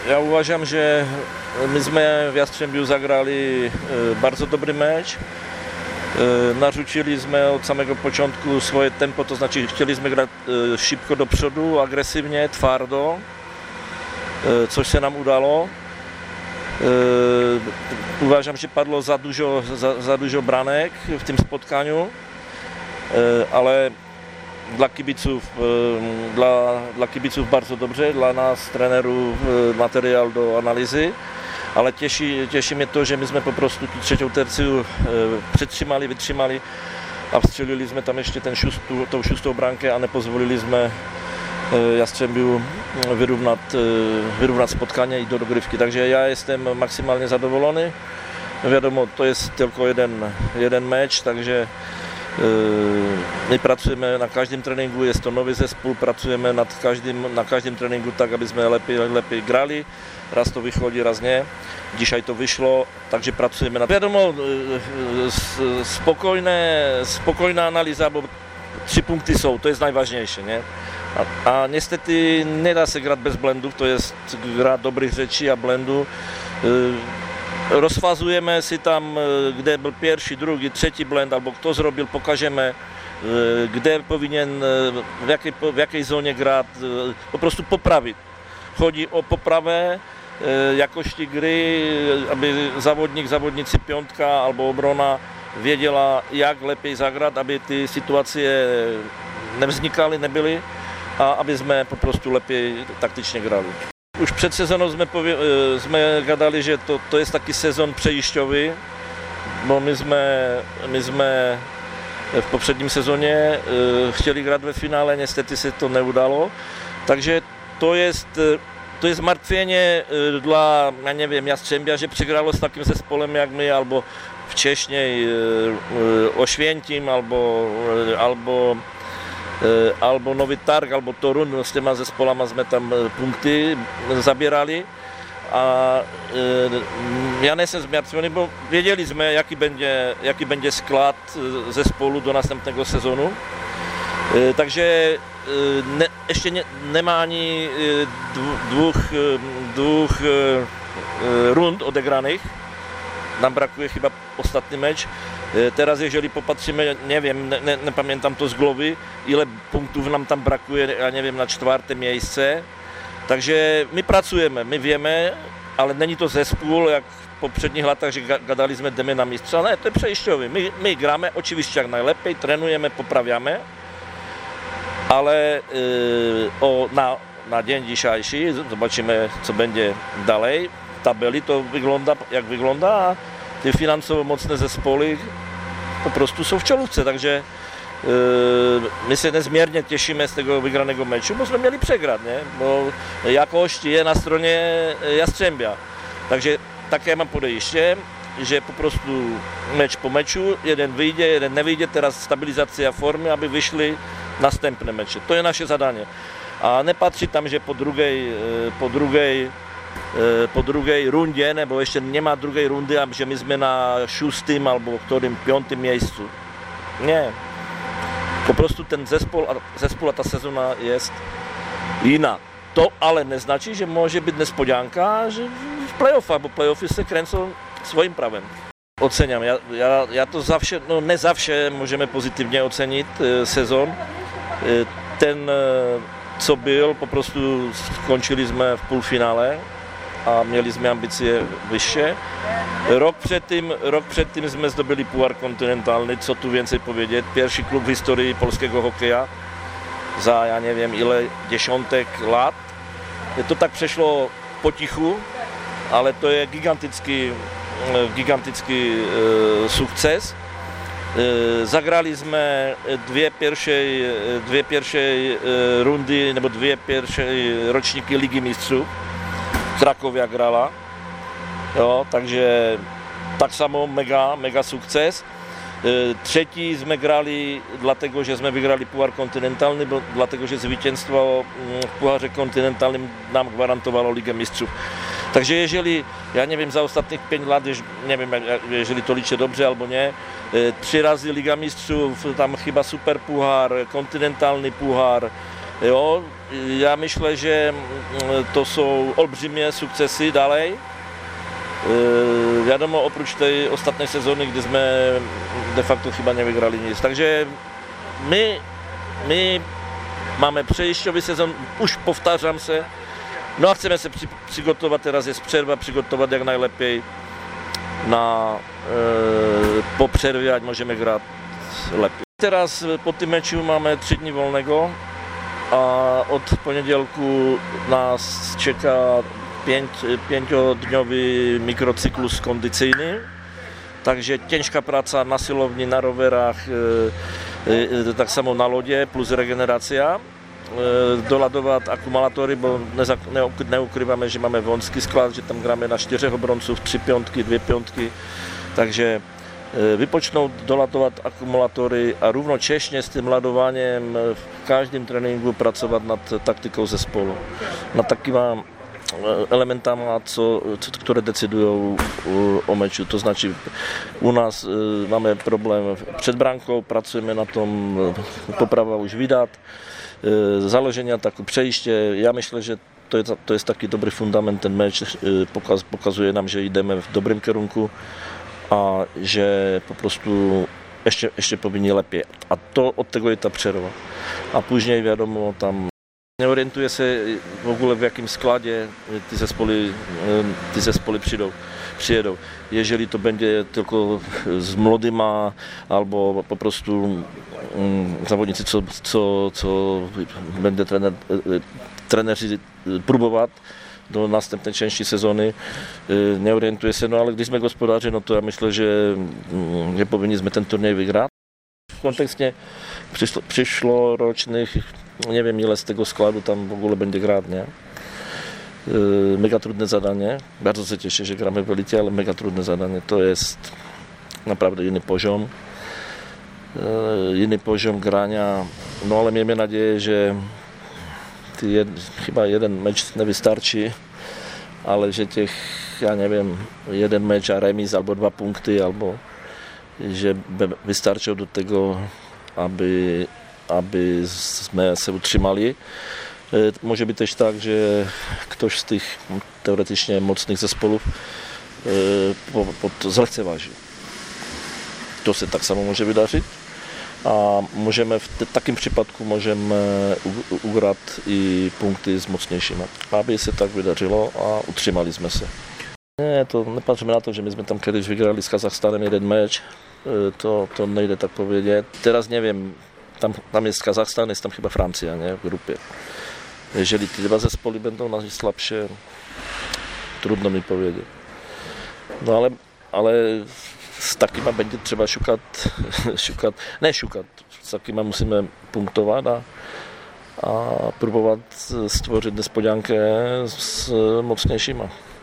Ja uważam, že my jsme v Jastrzębiu zagrali bardzo dobry mecz. Narzucili jsme od samego początku swoje tempo, to znaczy chcieli jsme grać szybko do przodu, agresywnie, twardo, což se nám udalo. Uważam, že padlo za dużo branek v tym spotkaniu, ale dla kibiców bardzo dobrze, dla nás, trenérů, materiál do analýzy, ale těší mě to, že my jsme po prostu tu třeťou terciu vytrzymali a vstřelili jsme tam ještě tou šustou brankę a nepozvolili jsme Jastrzębiu vyrovnat spotkanie i do dogrywky. Takže já jsem maximálně zadowolony. Wiadomo, to jest tylko jeden mecz, takže my pracujeme na každém tréninku, je to nový zespół, pracujeme na každém tréninku tak, aby jsme lepiej grali. Raz to vychodí, raz nie. Dzisiaj to vyšlo, takže pracujeme na to. Wiadomo, spokojná analýza, bo 3 punkty jsou, to je najważniejsze, nie? A niestety nedá se grát bez blendů, to je grát dobrých řečí a blendů. Rozfazujeme si tam, kde byl pierwszy, drugi, trzeci blend, albo kto zrobił, pokażemy, kde powinien, w jakiej zónie grać, po prostu poprawić. Chodzi o poprawę jakości gry, aby zawodnicy piątka albo obrona wiedziała, jak lepiej zagrać, aby te sytuacje nie vznikaly, nie byly, a abyśmy po prostu lepiej taktycznie grali. Už před sezónou jsme gadali, že to je taky sezon přejišťový, bo my jsme v popředním sezóně chtěli hrát ve finále, niestety se to neudalo, takže to je zmartwienie dla, ja nie wiem, Jastrzębia, že přegralo s takým zespołem jak my, albo wcześniej Oświęcim, albo Nowy Targ, albo Torun, s těma zespolama jsme tam punkty zabierali a ja nejsem zmartwiony, bo wiedzieli jsme, jaki będzie skład zespołu do następnego sezonu. Takže ještě nemá ani dwóch rund odegraných. Nám brakuje chyba ostatní meč. Teraz, jeżeli popatrzymy, nie wiem, nie pamiętam to z głowy, ile punktów nam tam brakuje, ja nie wiem, na 4. miejsce. Takže my pracujemy, my wiemy, ale není to zespół, jak w poprzednich latach, że gadaliśmy, jdeme na mistrza. Nie, to jest przejściowy. My gramy oczywiście jak najlepiej, trenujemy, poprawiamy, ale na dzień dzisiejszy zobaczymy, co będzie dalej. W tabeli to wygląda, jak wygląda, a te finansowo mocne zespoły po prostu są w czołówce, takže my się niezmiernie cieszymy z tego wygranego meczu, bo jsme mieli przegrać, nie? Bo jakość jest na stronie Jastrzębia. Takže také mám podejście, że po prostu mecz po meczu, jeden wyjdzie, jeden nie wyjdzie, teraz stabilizacja formy, aby wyszli następne mecze. To jest nasze zadanie. A nie patrzeć tam, że po drugiej rundzie, nebo jeszcze nie ma drugiej rundy, a že my jsme na 6. albo 5. miejscu. Nie. Po prostu ten zespół a ta sezona jest inna. To ale neznačí, že może być niespodzianka, że w playoffach, bo playoffy se kręcą swoim prawem. Oceniam. Ja to zawsze, no nie zawsze możemy pozytywnie ocenić sezon. Ten, co byl, po prostu skończyliśmy w półfinale a mieli jsme ambicje wyższe. Rok předtím jsme zdobyli puchár kontynentalny, co tu więcej powiedzieć. Pierwszy klub w historii polskiego hokeja za, ja nie wiem ile, dziesiątek lat. To tak przeszło po tichu, ale to je gigantický sukces. Zagrali jsme dvě pierwsze rundy, nebo dvě pierwsze ročníky Ligy mistrů. Krakovia grala, jo, takže tak samo mega sukces. Třetí jsme grali dlatego, že jsme vygrali puchár kontynentalny, dlatego, že zwycięstwo w pucharze kontynentalnym nam gwarantowało Ligę Mistrzów. Takže jeżeli, ja nie wiem, za ostatnich 5 lat, nie wiem, jeżeli to liczę dobrze albo nie, 3 razy Liga Mistrzów, tam chyba super puchar, kontynentalny puchar, Jo, ja myślę, że to są olbrzymie sukcesy dalej. Wiadomo, oprócz tej ostatniej sezony, gdy sme de facto chyba nie wygrali nic. Takže my máme przejściowy sezon, už powtarzam se, no a chceme se przygotować, teraz jest przerwa, przygotować jak najlepiej na po przerwie, ať możemy grać lepiej. Teraz po tym meczu mamy 3 dni wolnego, a od poniedziałku nas czeka 5-dniowy mikrocyklus kondycyjny, takže ciężka praca na siłowni, na rowerach, tak samo na lodě, plus regeneracja. Doładować akumulatory, bo nie ukrywamy, że mamy wąski skład, że tam gramy na 4 obrońców, 3 piątki, 2 piątki, takže wypočnout, doładować akumulatory a równocześnie z tym ładowaniem w każdym treningu pracować nad taktyką zespołu, nad takimi elementami, które decydują o meczu. To znaczy u nas mamy problem przed bramką, pracujemy na tom, poprawa już widać, zalożenia, takie przejście. Ja myślę, że to jest taki dobry fundament, ten mecz pokazuje nam, że idziemy w dobrym kierunku, a że po prostu jeszcze powinni lepiej. A to od tego jest ta przerwa. A później wiadomo, tam nie orientuje się w ogóle w jakim składzie ty zespoły przyjedą. Jeżeli to będzie tylko z młodyma albo po prostu zawodnicy, co będzie trenerzy próbować do następnej części sezony, nie orientuje się, no ale gdy jsme gospodarzy, no to ja myślę, że powinniśmy ten turniej wygrać. W kontekście przyszłorocznych, nie wiem ile z tego składu tam w ogóle będzie grać, nie? Mega trudne zadanie. Bardzo się cieszę, że gramy w Elicie, ale mega trudne zadanie. To jest naprawdę inny poziom grania. No ale miejmy nadzieję, że chyba jeden mecz nie wystarczy, ale że ja nie wiem, jeden mecz a remis albo 2 punkty, albo że wystarczą do tego, aby sme se utrzymali. Może być też tak, że ktoś z tych teoretycznie mocnych zespołów zlekceważy. To się tak samo może wydarzyć. A możemy w takim przypadku ugrać i punkty z mocniejszymi. Aby się tak wydarzyło, a utrzymaliśmy się. Nie, to nie patrzymy na to, że myśmy tam kiedyś wygrali z Kazachstanem jeden mecz. To nie idę tak powiedzieć. Teraz nie wiem, tam jest Kazachstan, jest tam chyba Francja, nie, w grupie. Jeżeli te 2 zespoły będą najsłabsze, trudno mi powiedzieć. No ale z takimi będzie trzeba szukać, z takimi musimy punktować, a próbować stworzyć niespodziankę z mocniejszymi.